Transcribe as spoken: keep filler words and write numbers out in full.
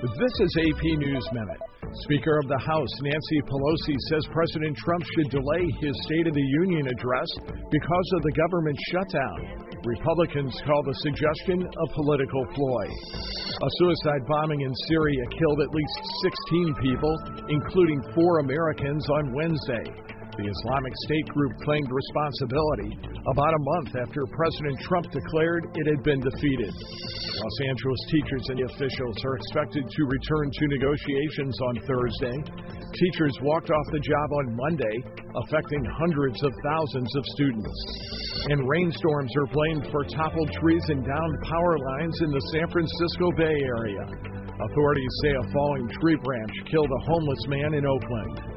This is A P News Minute. Speaker of the House Nancy Pelosi says President Trump should delay his State of the Union address because of the government shutdown. Republicans call the suggestion a political ploy. A suicide bombing in Syria killed at least sixteen people, including four Americans, on Wednesday. The Islamic State group claimed responsibility about a month after President Trump declared it had been defeated. Los Angeles teachers and officials are expected to return to negotiations on Thursday. Teachers walked off the job on Monday, affecting hundreds of thousands of students. And rainstorms are blamed for toppled trees and downed power lines in the San Francisco Bay Area. Authorities say a falling tree branch killed a homeless man in Oakland.